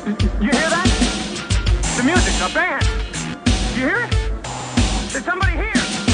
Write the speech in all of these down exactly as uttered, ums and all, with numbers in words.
You hear that? The music, a band. You hear it? There's somebody here.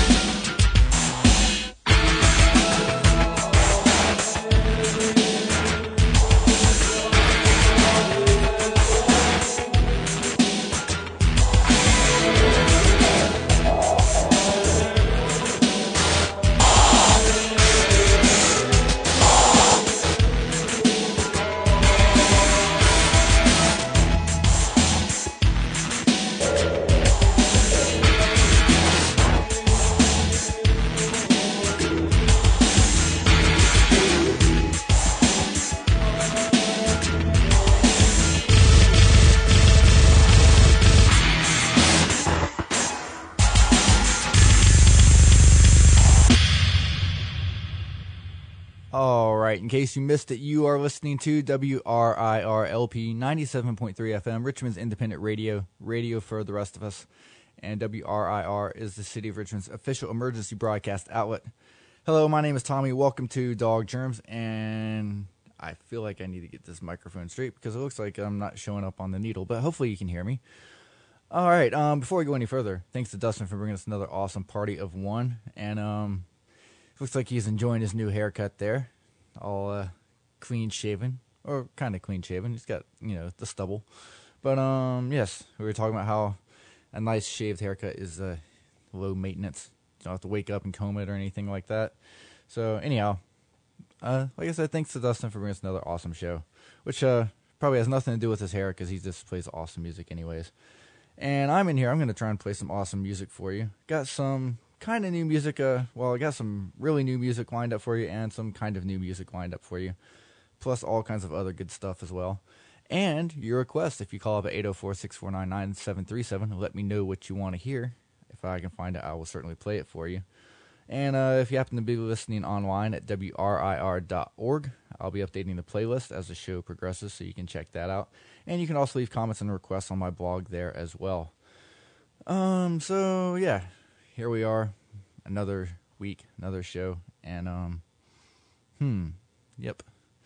In case you missed it, you are listening to W R I R L P ninety-seven point three F M, Richmond's independent radio, radio for the rest of us. And W R I R is the City of Richmond's official emergency broadcast outlet. Hello, my name is Tommy. Welcome to Dog Germs. And I feel like I need to get this microphone straight because it looks like I'm not showing up on the needle, but hopefully you can hear me. All right, um, before we go any further, thanks to Dustin for bringing us another awesome party of one. And um, it looks like he's enjoying his new haircut there. All uh, clean shaven, or kind of clean shaven. He's got, you know, the stubble. But, um, yes, we were talking about how a nice shaved haircut is uh, low maintenance. You don't have to wake up and comb it or anything like that. So, anyhow, uh, like I said, thanks to Dustin for bringing us another awesome show, which uh, probably has nothing to do with his hair because he just plays awesome music anyways. And I'm in here. I'm going to try and play some awesome music for you. Got some kind of new music, uh, well, I got some really new music lined up for you and some kind of new music lined up for you, plus all kinds of other good stuff as well. And your request, if you call up at eight oh four, six four nine, nine seven three seven, let me know what you want to hear. If I can find it, I will certainly play it for you. And uh, if you happen to be listening online at W R I R dot org, I'll be updating the playlist as the show progresses, so you can check that out. And you can also leave comments and requests on my blog there as well. Um, so, yeah. Here we are, another week, another show, and, um, hmm, yep,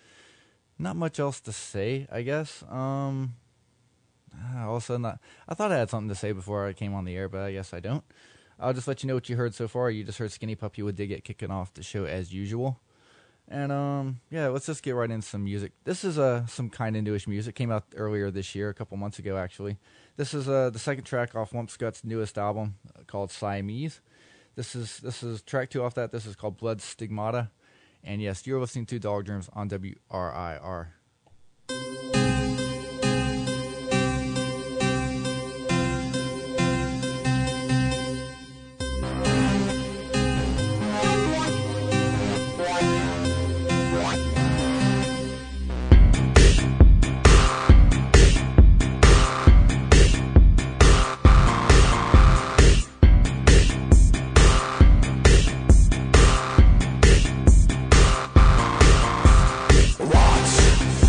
not much else to say, I guess. Um, all of a sudden, I, I thought I had something to say before I came on the air, but I guess I don't. I'll just let you know what you heard so far. You just heard Skinny Puppy with Dig It kicking off the show as usual. And, um, yeah, let's just get right into some music. This is uh, some kind of newish music. Came out earlier this year, a couple months ago, actually. This is uh, the second track off Lump Scott's newest album uh, called Siamese. This is this is track two off that. This is called Blood Stigmata. And, yes, you're listening to Dog Germs on W R I R. Watch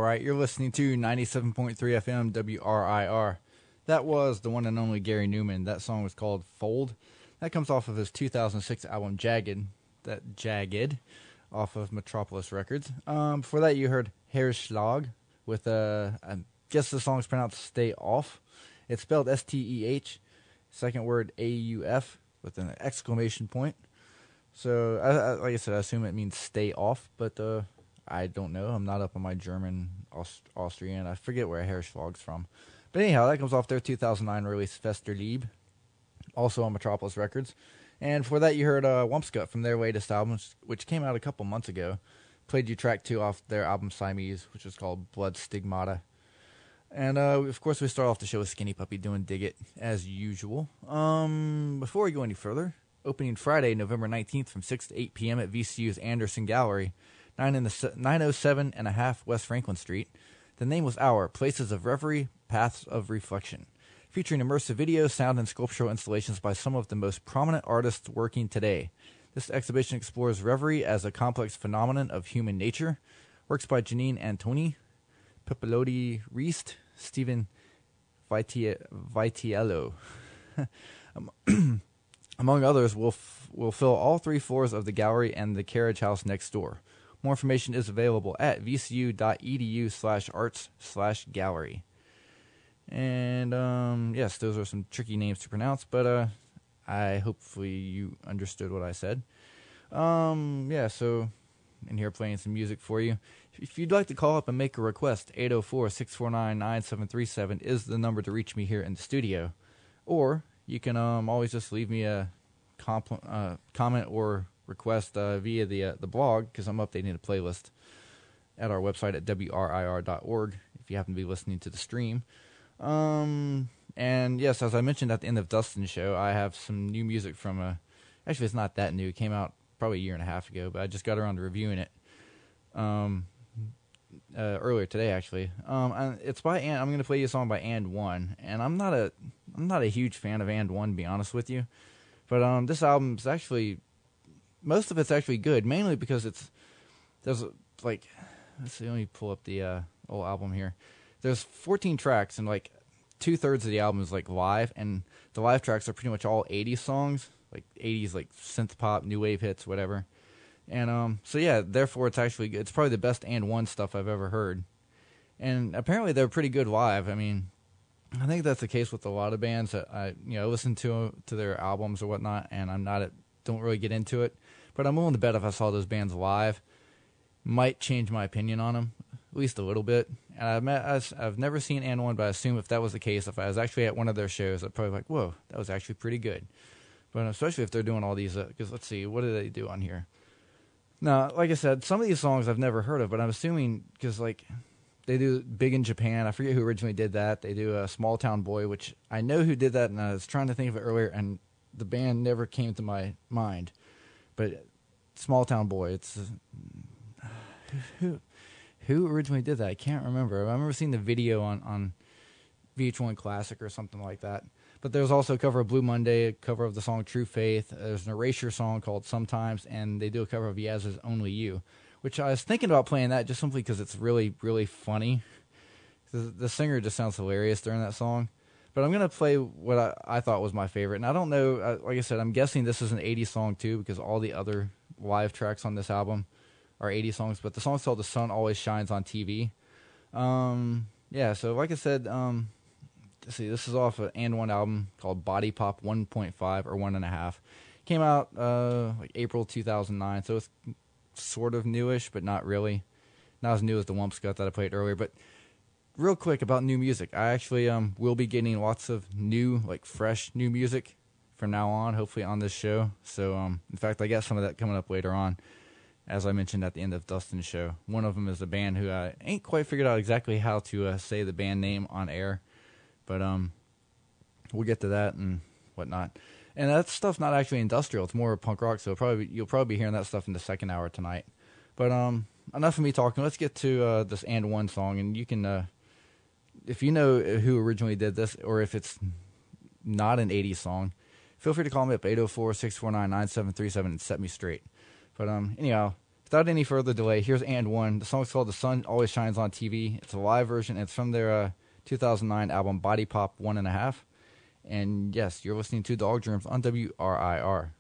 right, you're listening to ninety-seven point three F M W R I R. That was the one and only Gary Newman. That song was called Fold. That comes off of his two thousand six album Jagged. That Jagged, off of Metropolis Records. Um, before that, you heard Herschlag with, uh, I guess the song's pronounced Stay Off. It's spelled S T E H, second word A U F, with an exclamation point. So, I, I, like I said, I assume it means stay off, but uh, I don't know. I'm not up on my German, Aust- Austrian. I forget where Herschlag's from. But anyhow, that comes off their two thousand nine release, Festerlieb, also on Metropolis Records. And for that, you heard uh, Wumpscut from their latest album, which came out a couple months ago. Played you track two off their album Siamese, which is called Blood Stigmata. And, uh, of course, we start off the show with Skinny Puppy doing Dig It, as usual. Um, before we go any further, opening Friday, November nineteenth from six to eight p.m. at V C U's Anderson Gallery, nine in the nine oh seven and a half West Franklin Street. The name was Hour, Places of Reverie, Paths of Reflection, featuring immersive video, sound, and sculptural installations by some of the most prominent artists working today. This exhibition explores reverie as a complex phenomenon of human nature. Works by Janine Antoni, Pipolodi Reist, Stephen Vitiello. Among others, will f- will fill all three floors of the gallery and the carriage house next door. More information is available at vcu.edu slash arts slash gallery. And, um, yes, those are some tricky names to pronounce, but uh, I hopefully you understood what I said. Um, yeah, so in here playing some music for you. If you'd like to call up and make a request, eight oh four, six four nine, nine seven three seven is the number to reach me here in the studio. Or you can um, always just leave me a compl- uh, comment or request uh, via the uh, the blog, because I'm updating the playlist at our website at w r i r dot org if you happen to be listening to the stream. Um, and yes, as I mentioned at the end of Dustin's show, I have some new music from a, actually it's not that new, it came out probably a year and a half ago, but I just got around to reviewing it um, uh, earlier today actually. Um, and it's by, and I'm going to play you a song by And One, and I'm not a, I'm not a huge fan of And One, to be honest with you, but um, this album's actually, most of it's actually good, mainly because it's, there's like, let's see, let me pull up the uh, old album here. There's fourteen tracks, and like two-thirds of the album is like live, and the live tracks are pretty much all eighties songs, like eighties like synth pop, new wave hits, whatever. And um, so yeah, therefore it's actually good. It's probably the best And One stuff I've ever heard. And apparently they're pretty good live. I mean, I think that's the case with a lot of bands that I, you know, listen to to their albums or whatnot, and I'm not, a, don't really get into it. But I'm willing to bet if I saw those bands live, might change my opinion on them. At least a little bit. And I've, met, I've never seen And One, but I assume if that was the case, if I was actually at one of their shows, I'd probably be like, whoa, that was actually pretty good. But especially if they're doing all these, because uh, let's see, what do they do on here? Now, like I said, some of these songs I've never heard of, but I'm assuming, because like, they do Big in Japan. I forget who originally did that. They do a uh, Small Town Boy, which I know who did that, and I was trying to think of it earlier, and the band never came to my mind. But Small Town Boy, it's... Uh, who... Who originally did that? I can't remember. I remember seeing the video on, on V H one Classic or something like that. But there's also a cover of Blue Monday, a cover of the song True Faith. There's an Erasure song called Sometimes, and they do a cover of Yaz's Only You, which I was thinking about playing that just simply because it's really, really funny. The, the singer just sounds hilarious during that song. But I'm going to play what I, I thought was my favorite. And I don't know, I, like I said, I'm guessing this is an eighties song too, because all the other live tracks on this album are eighty songs, but the song's called The Sun Always Shines on T V. Um, yeah, so like I said, um, let's see, this is off an And One album called Body Pop one point five or one and a half. Came out uh, like April two thousand nine, so it's sort of newish, but not really. Not as new as the Wumpscut that I played earlier, but real quick about new music. I actually um, will be getting lots of new, like fresh new music from now on, hopefully on this show. So, um, in fact, I got some of that coming up later on. As I mentioned at the end of Dustin's show, one of them is a band who I ain't quite figured out exactly how to uh, say the band name on air, but um, we'll get to that and whatnot. And that stuff's not actually industrial; it's more punk rock. So probably you'll probably be hearing that stuff in the second hour tonight. But um, enough of me talking. Let's get to uh, this And One song, and you can, uh, if you know who originally did this, or if it's not an eighties song, feel free to call me up eight oh four, six four nine, nine seven three seven and set me straight. But um, anyhow, without any further delay, here's And One. The song's called The Sun Always Shines on T V. It's a live version. And it's from their uh, two thousand nine album Body Pop One and a Half. And yes, you're listening to Dog Germs on W R I R.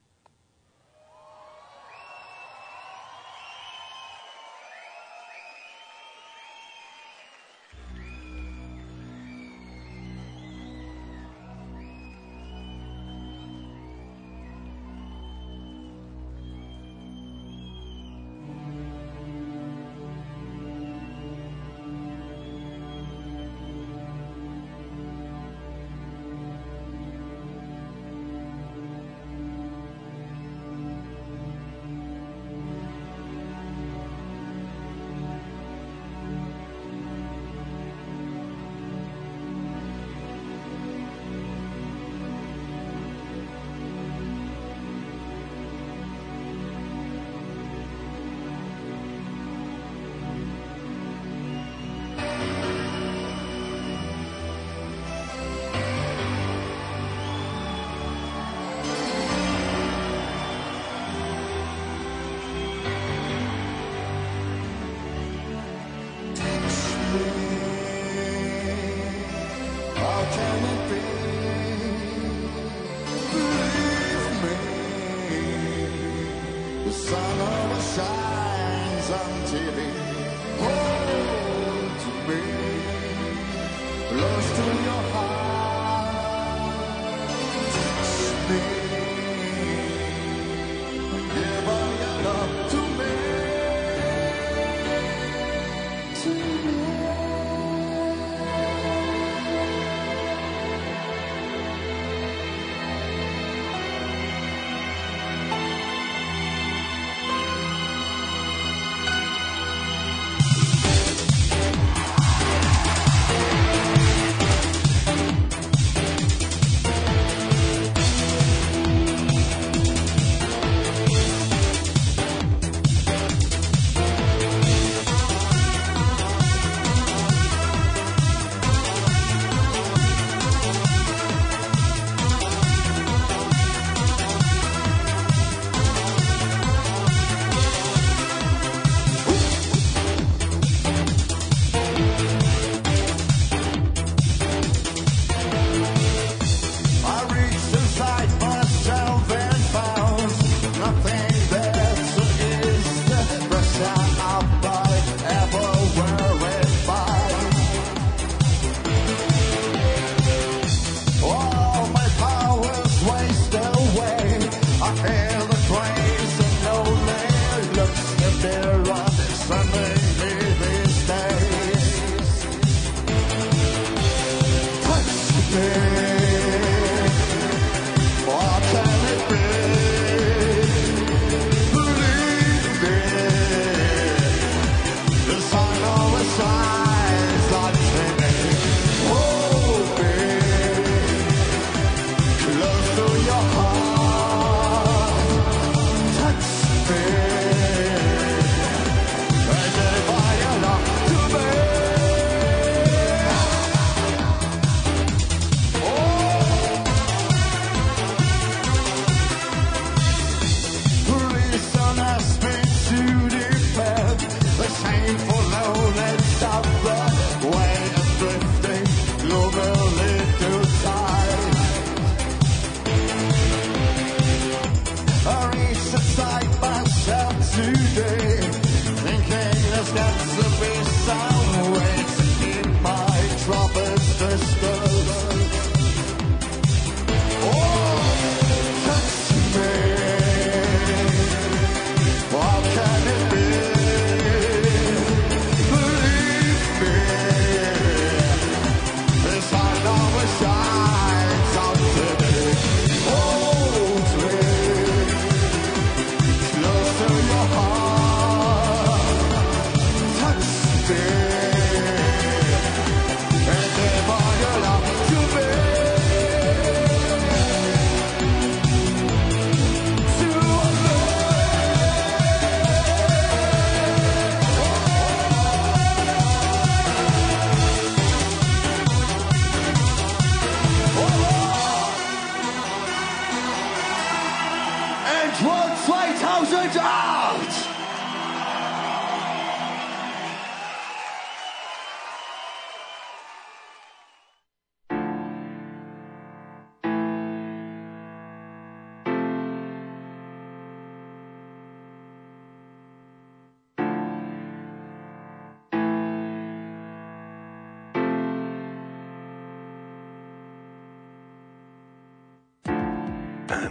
One zweitausendacht!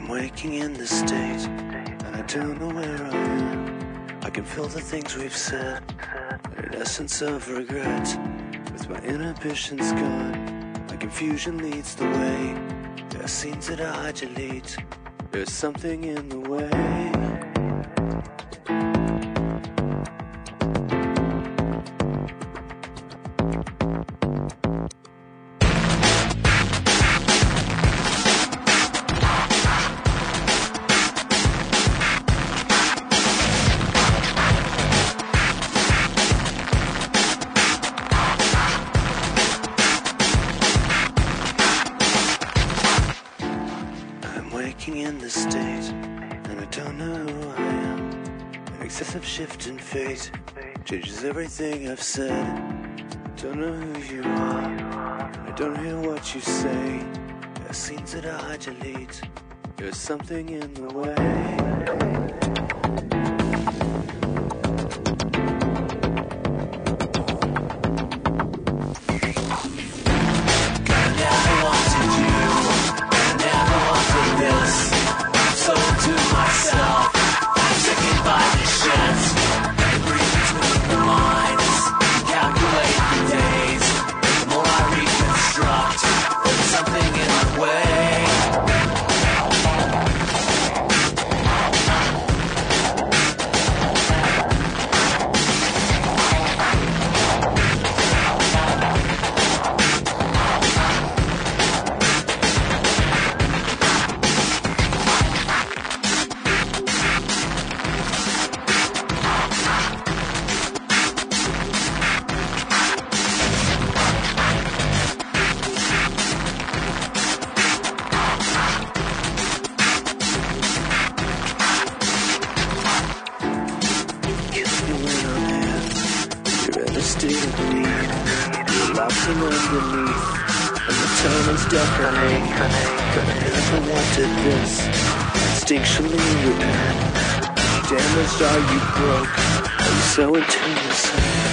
waking in this state, and I don't know where I am. I can feel the things we've said, an essence of regret. With my inhibitions gone, my confusion leads the way. There are scenes that I delete, there's something in the way. In this state, and I don't know who I am. An excessive shift in fate changes everything I've said. Don't know who you are, I don't hear what you say. There are scenes that I delete, there's something in the way. So into yourself.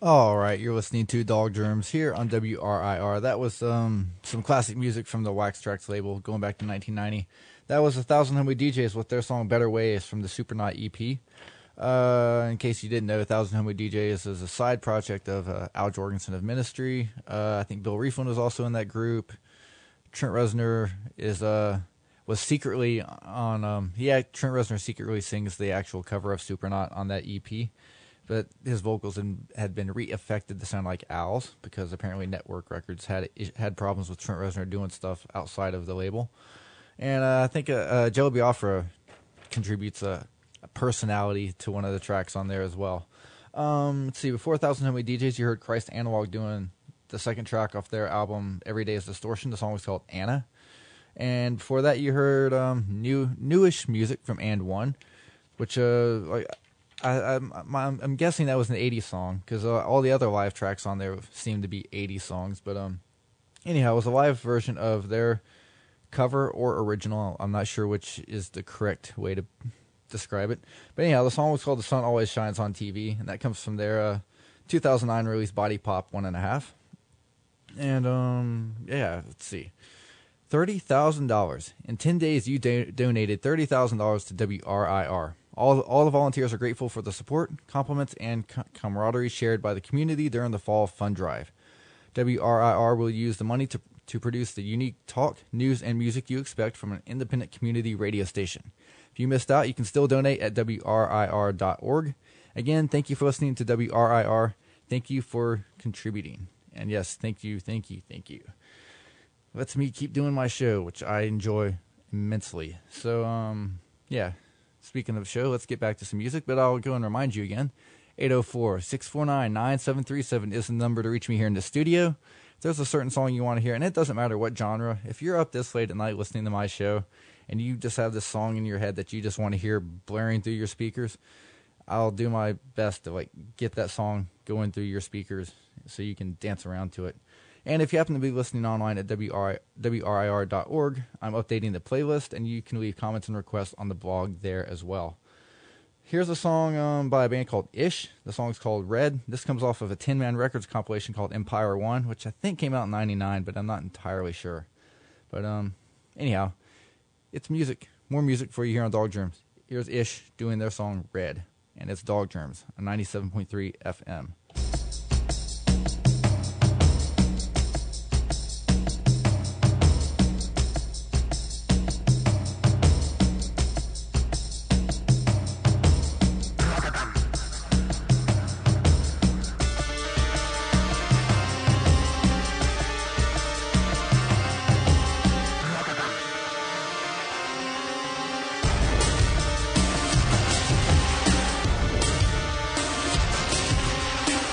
All right, you're listening to Dog Germs here on W R I R. That was um, some classic music from the Wax Trax label going back to nineteen ninety. That was a Thousand Homeway D Js with their song Better Ways from the Supernaut E P. Uh, in case you didn't know, Thousand Homeway D Js is a side project of uh, Al Jorgensen of Ministry. Uh, I think Bill Rieflin was also in that group. Trent Reznor is uh, was secretly on... Um, yeah, Trent Reznor secretly sings the actual cover of Supernaut on that E P. But his vocals had been re-affected to sound like Al's because apparently Network Records had had problems with Trent Reznor doing stuff outside of the label. And uh, I think uh, uh, Jello Biafra contributes a, a personality to one of the tracks on there as well. Um, let's see, before Thousand Homeway D Js, you heard Christ Analog doing the second track off their album Every Day is Distortion. The song was called Anna. And before that, you heard um, new newish music from And One, which uh, like. I, I'm, I'm guessing that was an eighties song because uh, all the other live tracks on there seem to be eighties songs. But um, anyhow, it was a live version of their cover or original. I'm not sure which is the correct way to describe it. But anyhow, the song was called The Sun Always Shines on T V, and that comes from their uh, two thousand nine release Body Pop One and a Half. And um, yeah, let's see. thirty thousand dollars. In ten days, you do- donated thirty thousand dollars to W R I R. All, all the volunteers are grateful for the support, compliments, and com- camaraderie shared by the community during the Fall Fund Drive. W R I R will use the money to, to produce the unique talk, news, and music you expect from an independent community radio station. If you missed out, you can still donate at W R I R dot org. Again, thank you for listening to W R I R. Thank you for contributing. And yes, thank you, thank you, thank you. Lets me keep doing my show, which I enjoy immensely. So, um, yeah. Speaking of show, let's get back to some music, but I'll go and remind you again. eight oh four, six four nine, nine seven three seven is the number to reach me here in the studio. If there's a certain song you want to hear, and it doesn't matter what genre, if you're up this late at night listening to my show, and you just have this song in your head that you just want to hear blaring through your speakers, I'll do my best to like get that song going through your speakers so you can dance around to it. And if you happen to be listening online at W R I R dot org, I'm updating the playlist, and you can leave comments and requests on the blog there as well. Here's a song um, by a band called Ish. The song's called Red. This comes off of a Tin Man Records compilation called Empire One, which I think came out in ninety-nine, but I'm not entirely sure. But um, anyhow, it's music. More music for you here on Dog Germs. Here's Ish doing their song Red, and it's Dog Germs on ninety-seven point three F M. We'll be right back.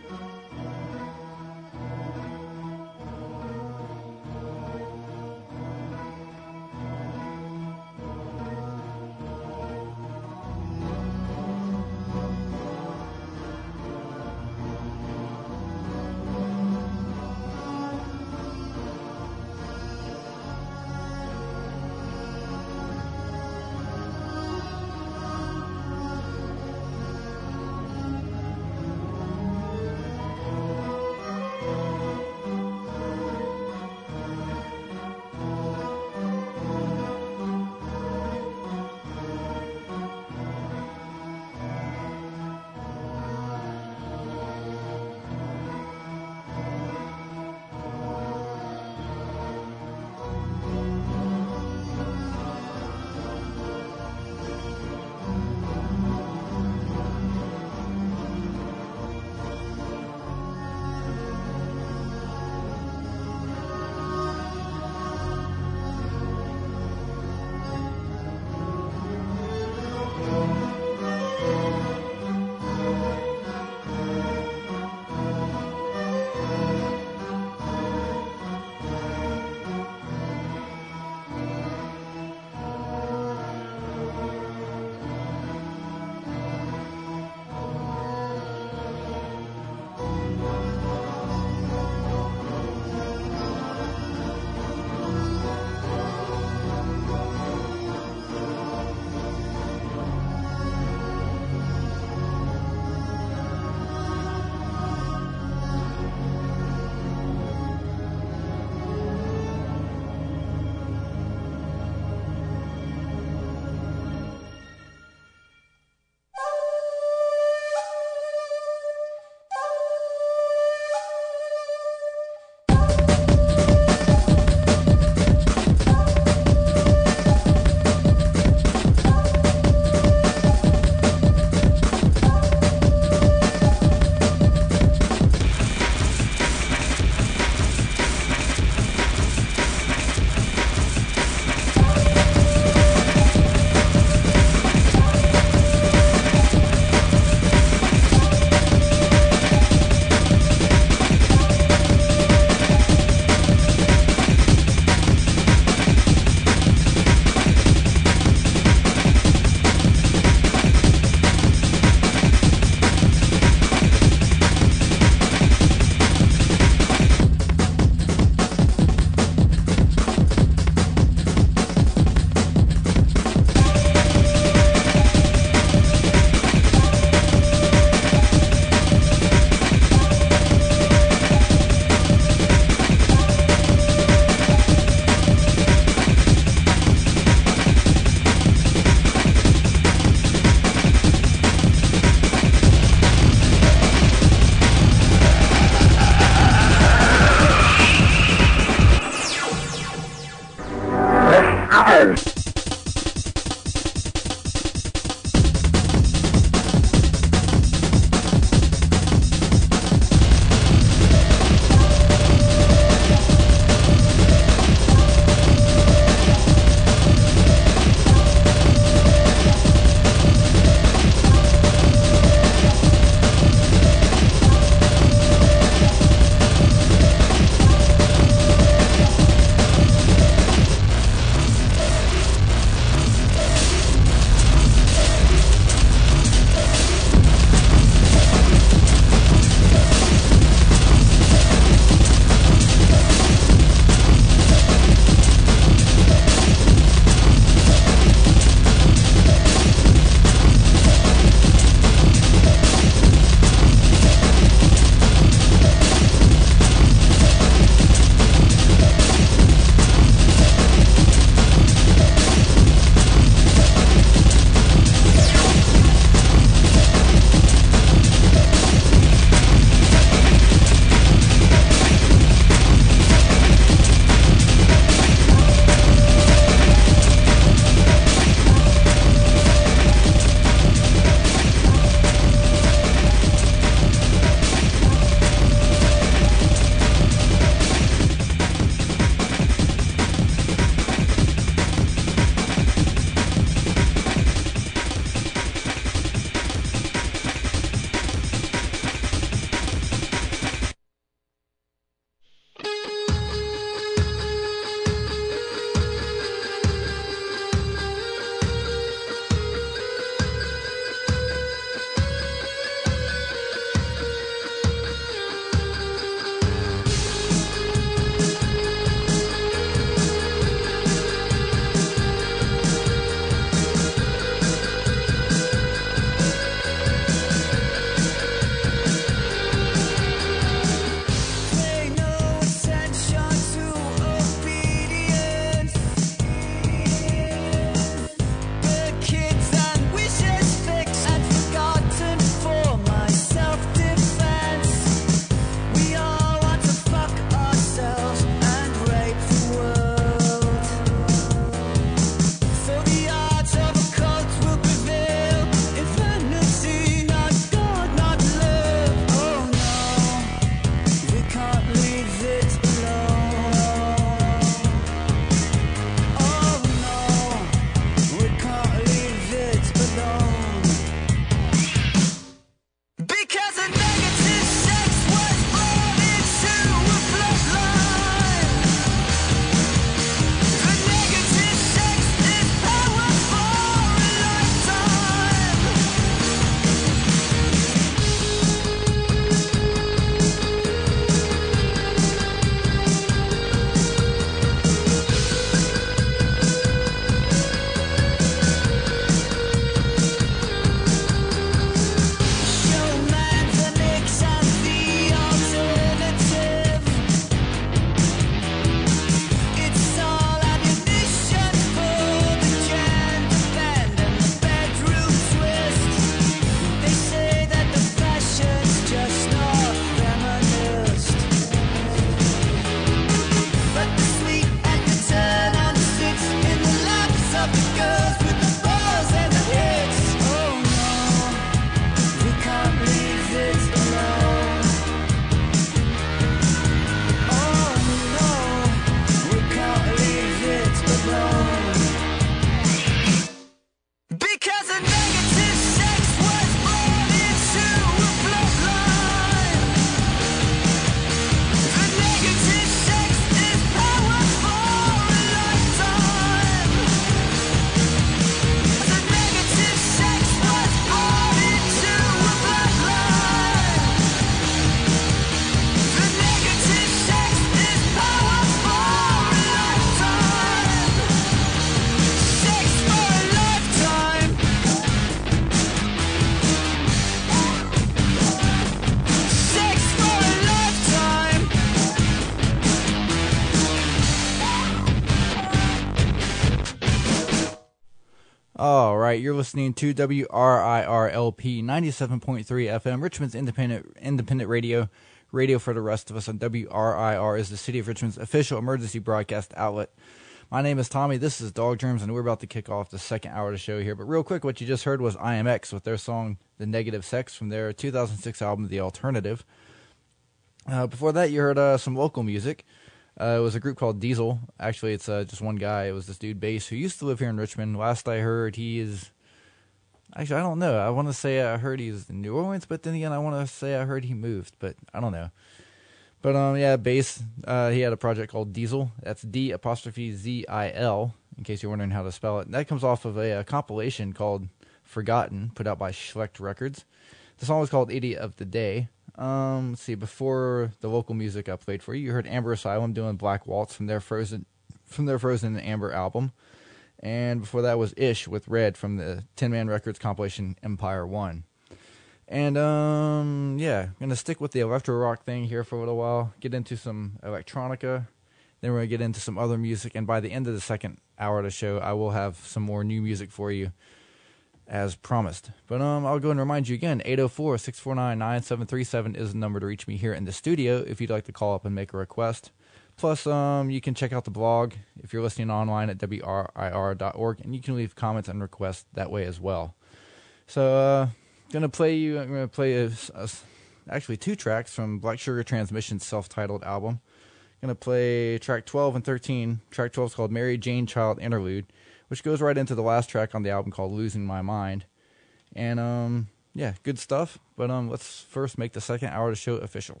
All right, you're listening to W R I R L P ninety-seven point three F M, Richmond's independent independent radio, radio for the rest of us. On W R I R is the City of Richmond's official emergency broadcast outlet. My name is Tommy, this is Dog Germs, and we're about to kick off the second hour of the show here. But real quick, what you just heard was I M X with their song The Negative Sex from their two thousand six album, The Alternative. Uh, before that, you heard uh, some local music. Uh, it was a group called Diesel. Actually, it's uh, just one guy. It was this dude, Bass, who used to live here in Richmond. Last I heard, he is... Actually, I don't know. I want to say I heard he's in New Orleans, but then again, I want to say I heard he moved, but I don't know. But, um, yeah, Bass, uh, he had a project called Diesel. That's D apostrophe Z I L, in case you're wondering how to spell it. And that comes off of a, a compilation called Forgotten, put out by Schlecht Records. The song was called Idiot of the Day. Um, let's see, before the local music I played for you, you heard Amber Asylum doing Black Waltz from their Frozen from their Frozen Amber album. And before that was Ish with Red from the Tin Man Records compilation Empire One. And, um, yeah, I'm going to stick with the electro rock thing here for a little while, get into some electronica, then we're going to get into some other music, and by the end of the second hour of the show, I will have some more new music for you, as promised. But um, I'll go and remind you again, eight oh four, six four nine, nine seven three seven is the number to reach me here in the studio if you'd like to call up and make a request. Plus, um, you can check out the blog if you're listening online at W R I R dot org, and you can leave comments and requests that way as well. So, uh, going to play you, I'm going to play a, a, actually two tracks from Black Sugar Transmission's self-titled album. Going to play track twelve and thirteen. Track twelve is called Mary Jane Child Interlude, which goes right into the last track on the album called Losing My Mind. And, um, yeah, good stuff. But um, let's first make the second hour of the show official.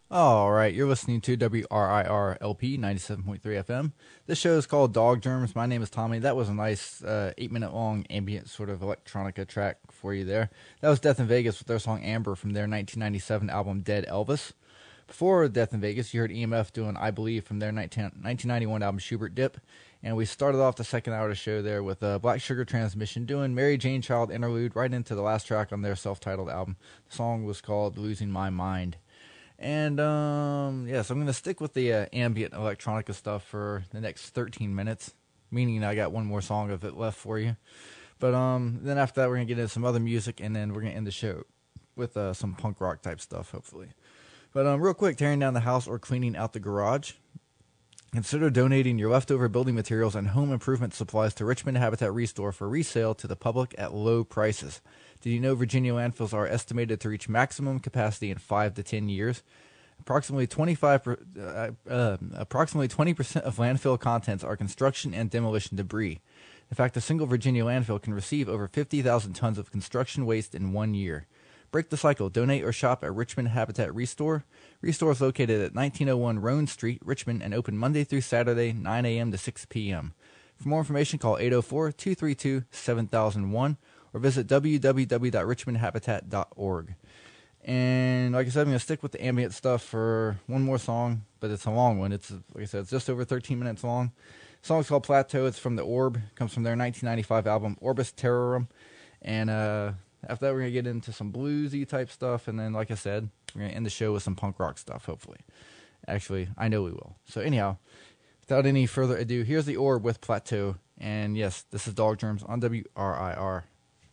All right, you're listening to W R I R L P ninety-seven point three F M. This show is called Dog Germs. My name is Tommy. That was a nice uh, eight-minute-long ambient sort of electronica track for you there. That was Death in Vegas with their song Amber from their nineteen ninety-seven album Dead Elvis. Before Death in Vegas, you heard E M F doing I Believe from their nineteen ninety-one album Schubert Dip. And we started off the second hour of the show there with uh, Black Sugar Transmission doing Mary Jane Child Interlude right into the last track on their self-titled album. The song was called Losing My Mind. And, um, yeah, so I'm going to stick with the uh, ambient electronica stuff for the next thirteen minutes, meaning I got one more song of it left for you. But um, then after that, we're going to get into some other music, and then we're going to end the show with uh, some punk rock type stuff, hopefully. But um, real quick, tearing down the house or cleaning out the garage. Consider donating your leftover building materials and home improvement supplies to Richmond Habitat Restore for resale to the public at low prices. Did you know Virginia landfills are estimated to reach maximum capacity in five to ten years? Approximately twenty-five, uh, uh, approximately twenty percent of landfill contents are construction and demolition debris. In fact, a single Virginia landfill can receive over fifty thousand tons of construction waste in one year. Break the cycle. Donate or shop at Richmond Habitat Restore. Restore is located at nineteen oh one Roan Street, Richmond, and open Monday through Saturday, nine a.m. to six p.m. For more information, call eight oh four, two three two, seven thousand one or visit w w w dot richmond habitat dot org. And like I said, I'm going to stick with the ambient stuff for one more song, but it's a long one. It's, like I said, it's just over thirteen minutes long. The song's called Plateau. It's from The Orb. It comes from their nineteen ninety-five album, Orbis Terrorum. And uh, after that, we're going to get into some bluesy type stuff. And then, like I said, we're going to end the show with some punk rock stuff, hopefully. Actually, I know we will. So anyhow, without any further ado, here's The Orb with Plateau. And yes, this is Dog Germs on W R I R.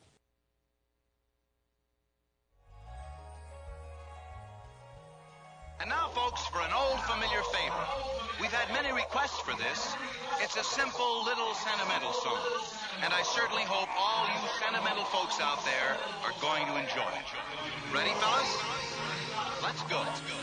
And now, folks, for an old familiar favorite. We've had many requests for this. It's a simple little sentimental song. And I certainly hope all you sentimental folks out there are going to enjoy it. Ready, fellas? Let's go. Let's go.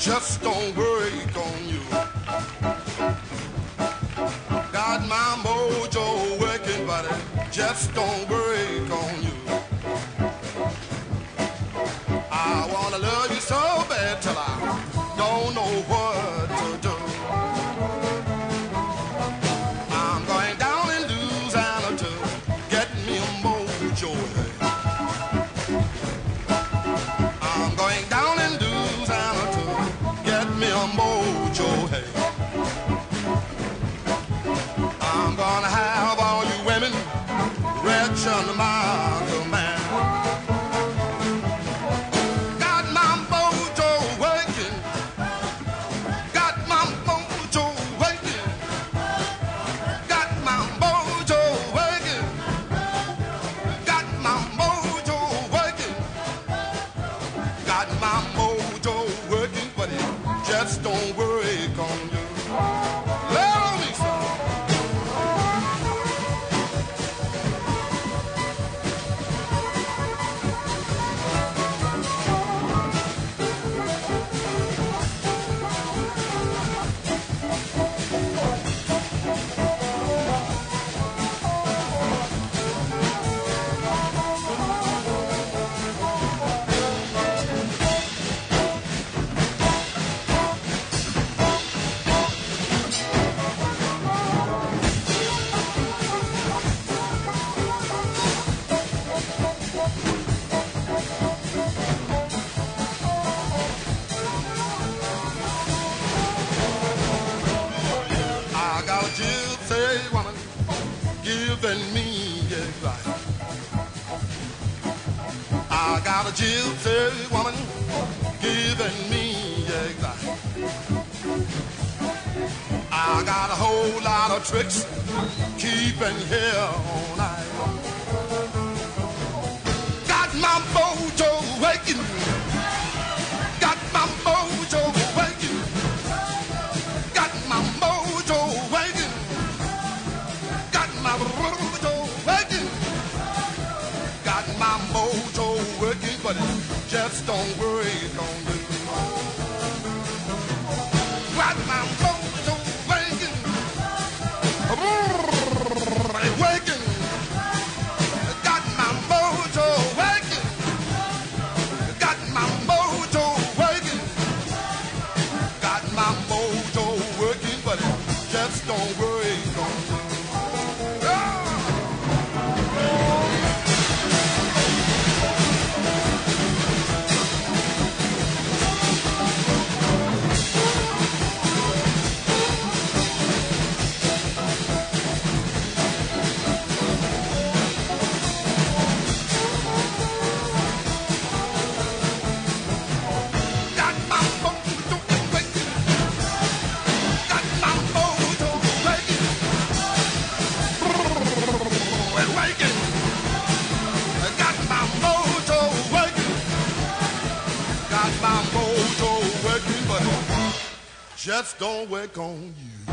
just don't work on you. Got my mojo working, but it just don't work on you. I wanna love you so bad till I don't know what to do. I'm going down in Louisiana to get me a mojo. I'm going down in Louisiana to get me a mojo. Hey, I'm gonna have all you women rich under my command. Don't work on you. Love me some. Giving me advice. I got a gypsy woman giving me advice. I got a whole lot of tricks keeping here all night. Got my mojo waking. Got my mojo waking. Got my mojo waking. My mojo working, got my mojo working, but it just don't work on you. Got my mojo working, working, got my mojo working, got my mojo working, got my mojo working, but it just don't work on you. Just don't work on you.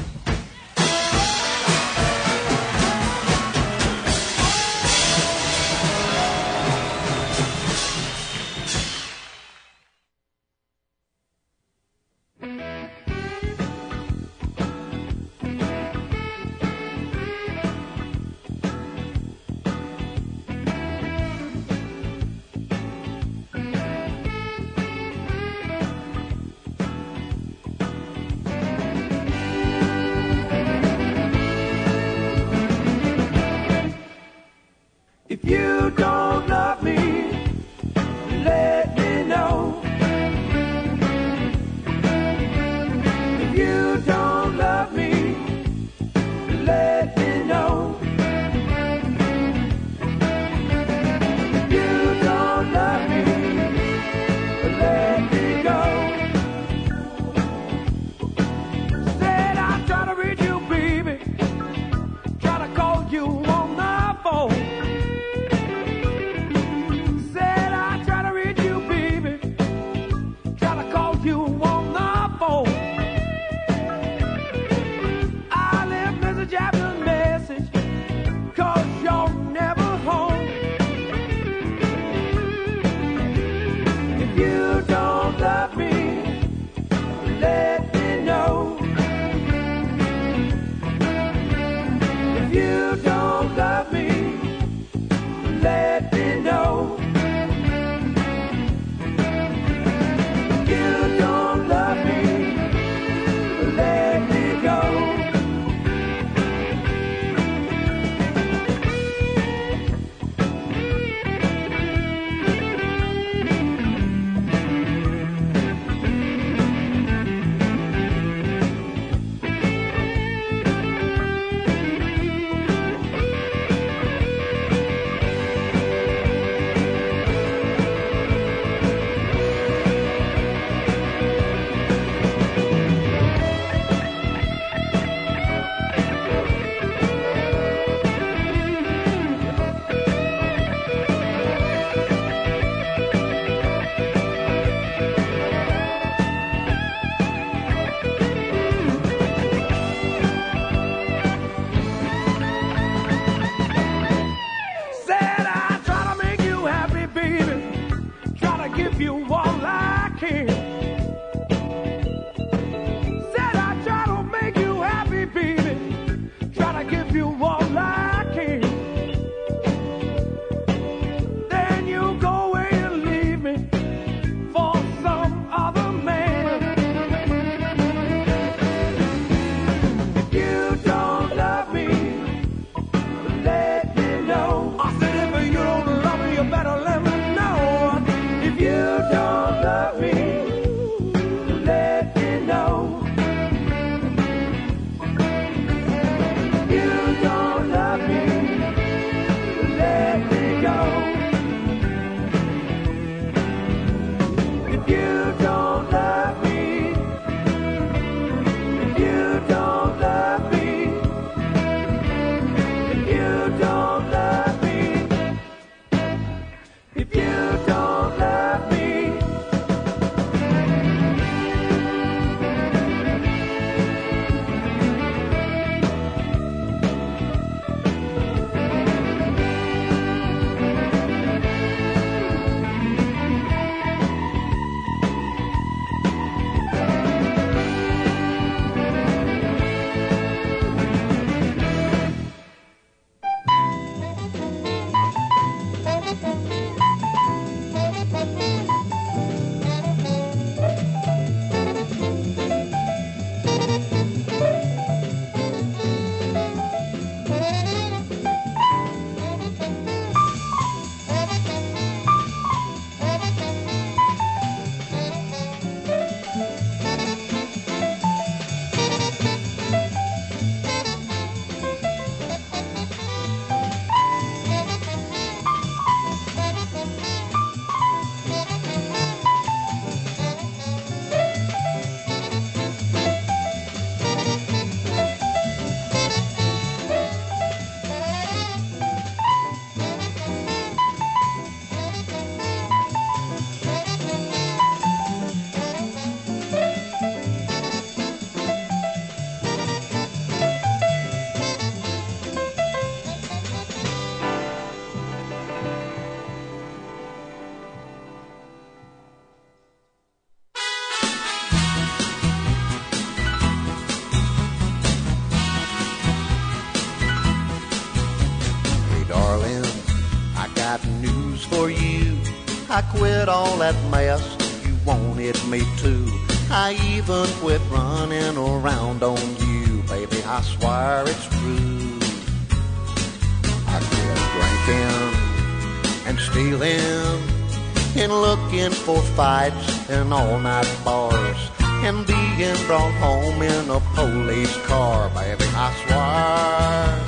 for you. I quit all that mess you wanted me to. I even quit running around on you, baby, I swear it's true. I quit drinking and stealing and looking for fights in all-night bars and being brought home in a police car, baby, I swear.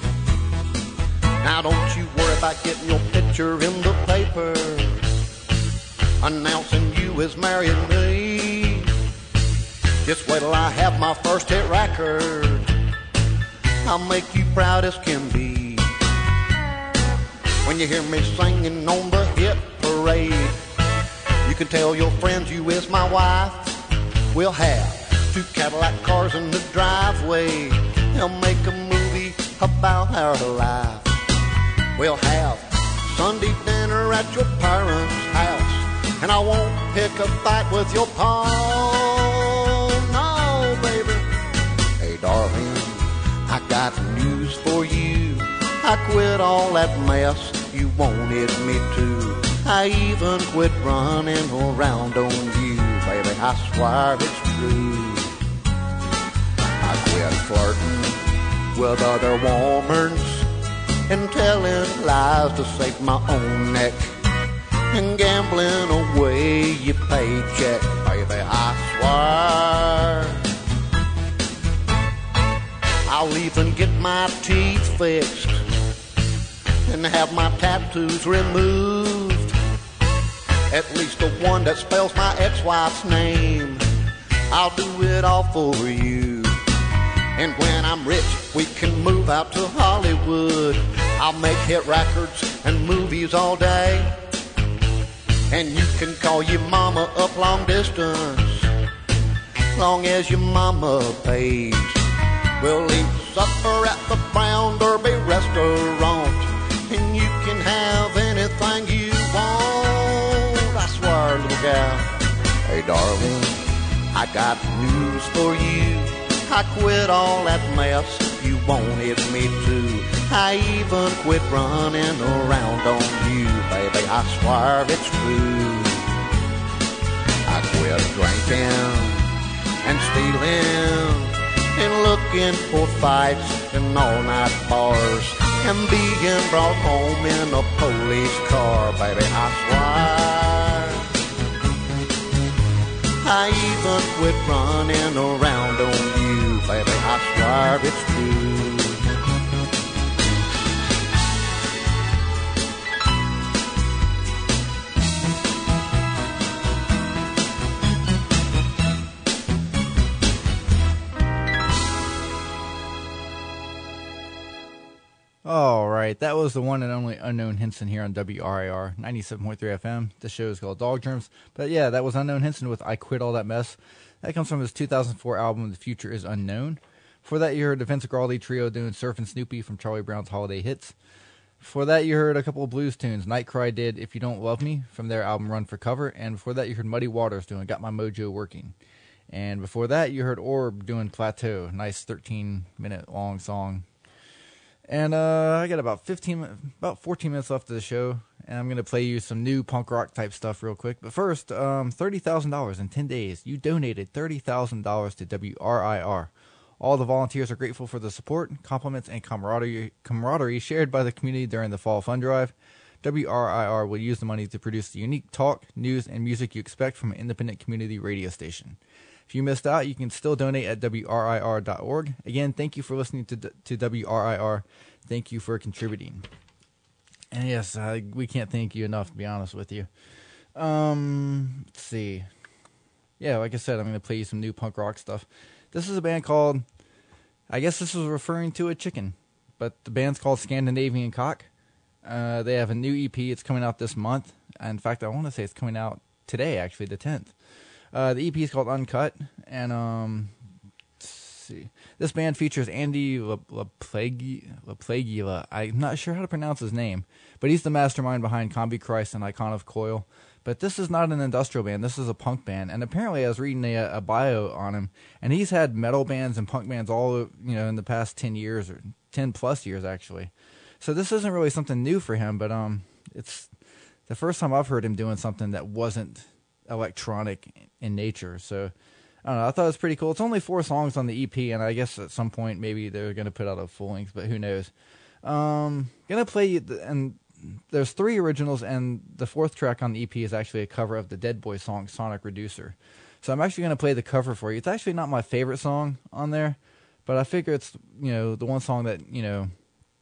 Now don't you worry about getting your picture in the paper announcing you as marrying me. Just wait till I have my first hit record. I'll make you proud as can be. When you hear me singing on the hit parade, you can tell your friends you is my wife. We'll have two Cadillac cars in the driveway. They'll make a movie about our life. We'll have Sunday dinner at your parents' house, and I won't pick a fight with your pa. No, baby. Hey, darling, I got news for you. I quit all that mess you wanted me to. I even quit running around on you, baby, I swear it's true. I quit flirting with other women and telling lies to save my own neck and gambling away your paycheck, baby, I swear. I'll even get my teeth fixed and have my tattoos removed, at least the one that spells my ex-wife's name. I'll do it all for you. And when I'm rich, we can move out to Hollywood. I'll make hit records and movies all day. And you can call your mama up long distance, long as your mama pays. We'll eat supper at the Brown Derby restaurant, and you can have anything you want. I swear, little gal. Hey, darling, I got news for you. I quit all that mess you wanted me to. I even quit running around on you, baby, I swear it's true. I quit drinking and stealing and looking for fights in all-night bars and being brought home in a police car, baby, I swear. I even quit running around on you, baby, I swear it's true. All right, that was the one and only Unknown Henson here on W R I R ninety-seven point three F M. The show is called Dog Germs. But yeah, that was Unknown Henson with I Quit All That Mess. That comes from his two thousand four album, The Future Is Unknown. For that, you heard the Vince Guaraldi Trio doing Surfin' Snoopy from Charlie Brown's Holiday Hits. For that, you heard a couple of blues tunes. Nightcry did If You Don't Love Me from their album Run for Cover. And before that, you heard Muddy Waters doing Got My Mojo Working. And before that, you heard Orb doing Plateau. Nice thirteen-minute long song. And uh, I got about fifteen, about fourteen minutes left of the show, and I'm going to play you some new punk rock type stuff real quick. But first, um, thirty thousand dollars in ten days. You donated thirty thousand dollars to W R I R. All the volunteers are grateful for the support, compliments, and camaraderie, camaraderie shared by the community during the fall fund drive. W R I R will use the money to produce the unique talk, news, and music you expect from an independent community radio station. If you missed out, you can still donate at W R I R dot org. Again, thank you for listening to to W R I R. Thank you for contributing. And yes, uh, we can't thank you enough, to be honest with you. Um, let's see. Yeah, like I said, I'm going to play you some new punk rock stuff. This is a band called, I guess this was referring to a chicken, but the band's called Scandinavian Cock. Uh, they have a new E P. It's coming out this month. In fact, I want to say it's coming out today, actually, the tenth. Uh, the E P is called Uncut, and um, let's see. This band features Andy LaPlagula. I'm not sure how to pronounce his name, but he's the mastermind behind Combi Christ and Icon of Coil. But this is not an industrial band. This is a punk band, and apparently I was reading a, a bio on him, and he's had metal bands and punk bands all, you know, in the past ten years or ten plus years actually. So this isn't really something new for him, but um, it's the first time I've heard him doing something that wasn't electronic in nature. So I don't know. I thought it was pretty cool. It's only four songs on the E P, and I guess at some point maybe they're going to put out a full length, but who knows? Um, gonna play the, and there's three originals, and the fourth track on the E P is actually a cover of the Dead Boy song "Sonic Reducer." So I'm actually gonna play the cover for you. It's actually not my favorite song on there, but I figure it's, you know, the one song that, you know,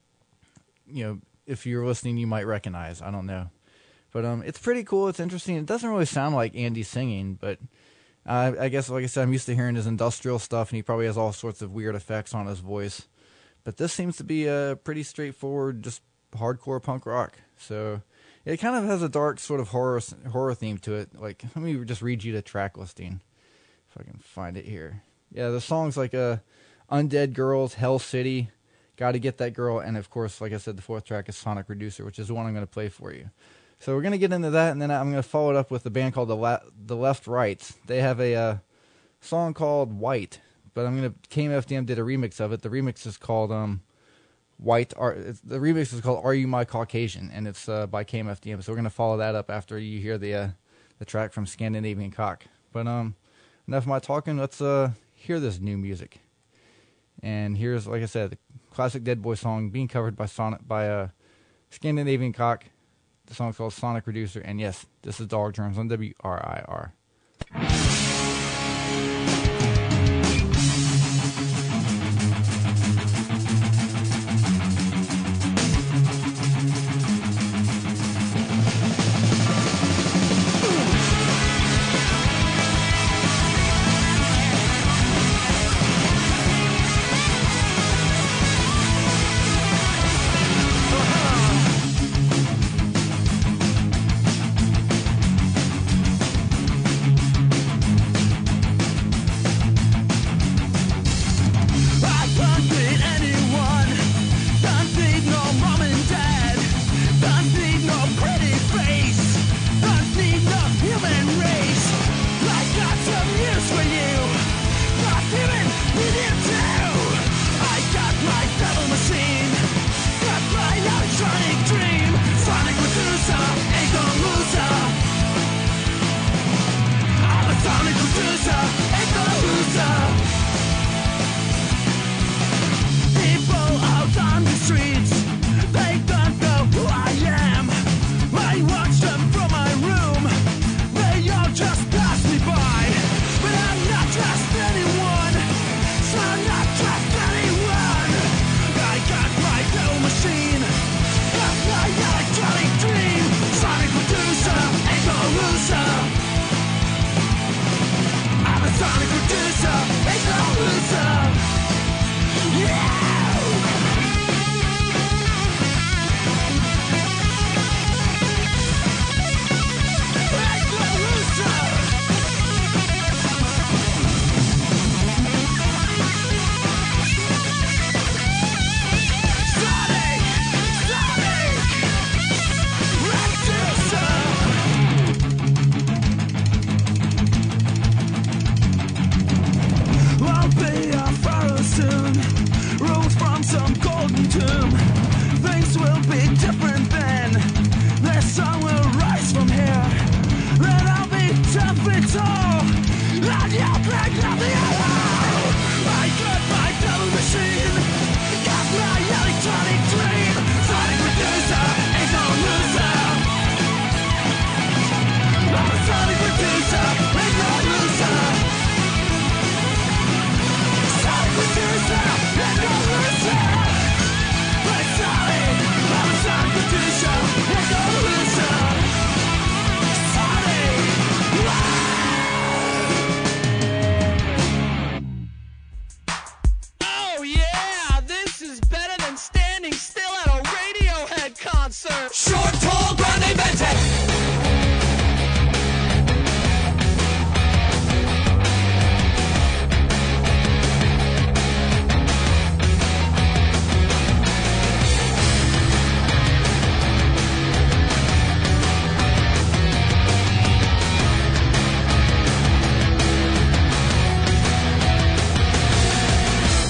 you know, if you're listening, you might recognize. I don't know, but um, it's pretty cool. It's interesting. It doesn't really sound like Andy singing, but uh, I guess, like I said, I'm used to hearing his industrial stuff, and he probably has all sorts of weird effects on his voice. But this seems to be a pretty straightforward, just hardcore punk rock. So it kind of has a dark sort of horror horror theme to it. Like, let me just read you the track listing, if I can find it here. Yeah, the songs like uh, Undead Girls, Hell City, Gotta Get That Girl, and of course, like I said, the fourth track is Sonic Reducer, which is the one I'm going to play for you. So we're going to get into that, and then I'm going to follow it up with a band called The, La- the Left Rights. They have a uh, song called White. But I'm gonna K M F D M did a remix of it. The remix is called um, White. Are, it's, the remix is called "Are You My Caucasian?" and it's uh, by K M F D M. So we're gonna follow that up after you hear the uh, the track from Scandinavian Cock. But um, enough of my talking. Let's uh, hear this new music. And here's, like I said, the classic Dead Boy song being covered by Sonic by uh, Scandinavian Cock. The song's called "Sonic Reducer." And yes, this is Dog Drums on W R I R.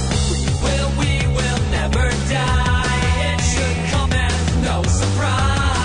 Well, we will never die. It should come as no surprise.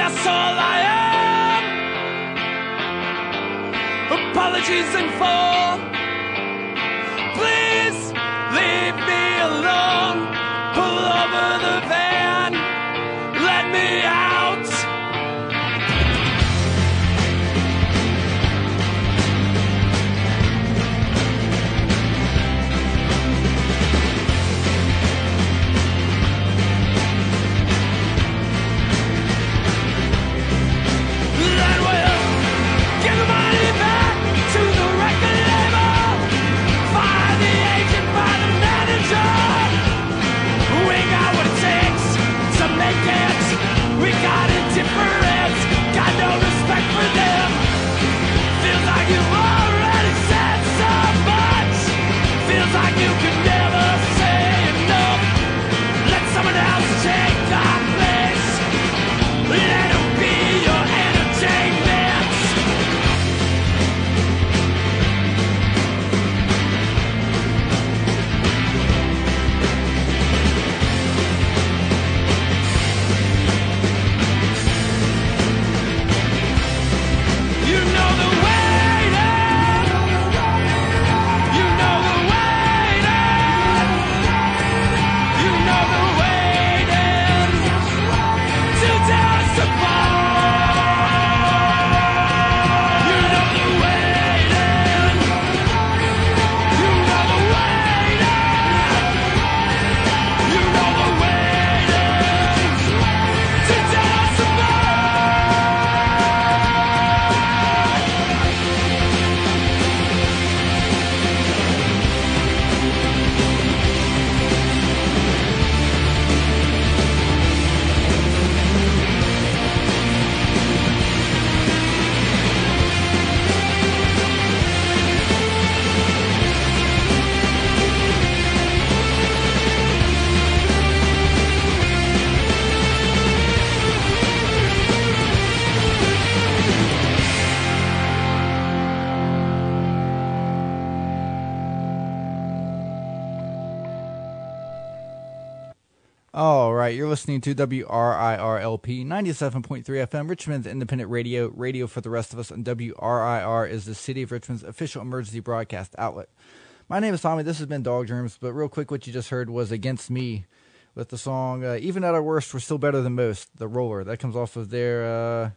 that's all I am. Apologies in full. Please leave me alone. Pull over the van. Let me out. Then we'll give the money back to the record label. Fire the agent, fire the manager. We got what it takes to make it. We got indifference, got no respect for them. Feels like you've already said so much. Feels like you could never say enough. Let someone else take our place. Let them be your entertainment. You know the waiting. You know the waiting. You know the waiting. To tear us apart. You know the waiting. You know the waiting. You know the waiting. To tear us All right, you're listening to W R I R L P ninety-seven point three F M, Richmond's independent radio, radio for the rest of us, and W R I R is the City of Richmond's official emergency broadcast outlet. My name is Tommy, this has been Dog Germs, but real quick, what you just heard was Against Me with the song, uh, Even at Our Worst, We're Still Better Than Most, The Roller. That comes off of their uh,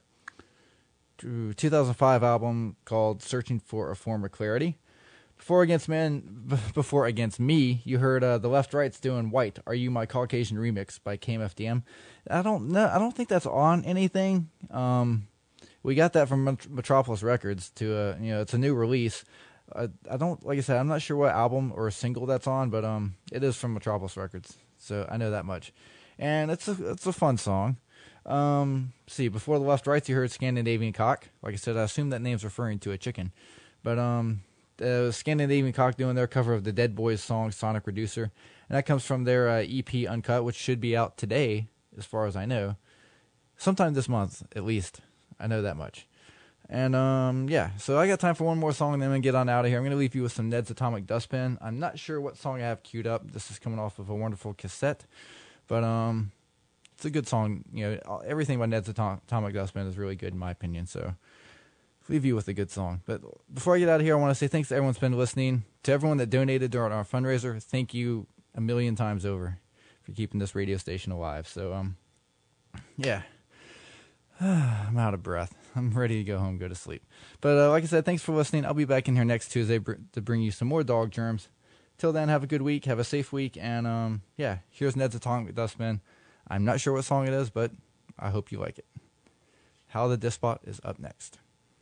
two thousand five album called Searching for a Form of Clarity. Before Against Man, b- before Against Me, you heard uh, the Left Rights doing White, Are You My Caucasian Remix by K M F D M. I don't know, I don't think that's on anything. Um, we got that from Met- Metropolis Records to, uh, you know, it's a new release. I, I don't, like I said, I'm not sure what album or single that's on, but um, it is from Metropolis Records, so I know that much. And it's a, it's a fun song. Um, see, before the Left Rights, you heard Scandinavian Cock. Like I said, I assume that name's referring to a chicken. But, um... Uh, Scandinavian Cock doing their cover of the Dead Boys song Sonic Reducer, and that comes from their uh, E P Uncut, which should be out today, as far as I know, sometime this month at least. I know that much. And um, yeah, so I got time for one more song, and then I'm gonna get on out of here. I'm gonna leave you with some Ned's Atomic Dustbin. I'm not sure what song I have queued up. This is coming off of a wonderful cassette, but um, it's a good song. You know, everything by Ned's Atom- Atomic Dustbin is really good in my opinion. So. Leave you with a good song. But before I get out of here, I want to say thanks to everyone who's been listening. To everyone that donated during our fundraiser, thank you a million times over for keeping this radio station alive. So, um, yeah. I'm out of breath. I'm ready to go home, go to sleep. But uh, like I said, thanks for listening. I'll be back in here next Tuesday br- to bring you some more Dog Germs. Till then, have a good week. Have a safe week. And, um, yeah, here's Ned's Atomic Dustbin. I'm not sure what song it is, but I hope you like it. How the Despot is up next.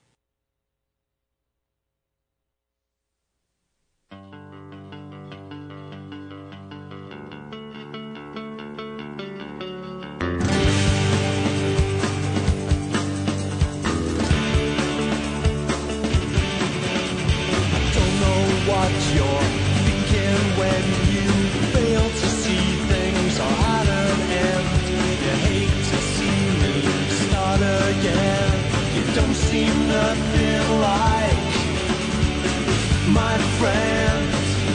What you're thinking when you fail to see things are at an end. You hate to see me start again. You don't seem nothing like my friend.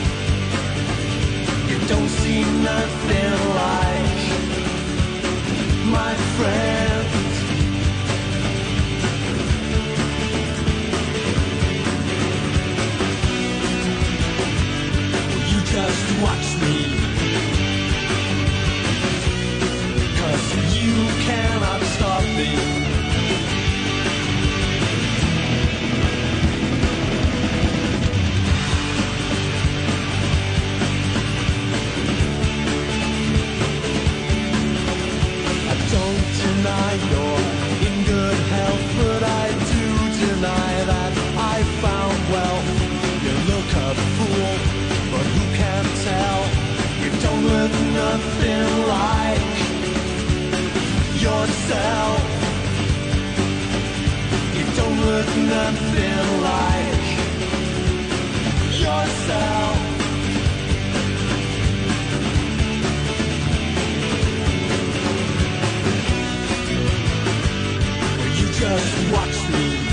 You don't seem nothing like my friend. nothing like yourself. You just watch me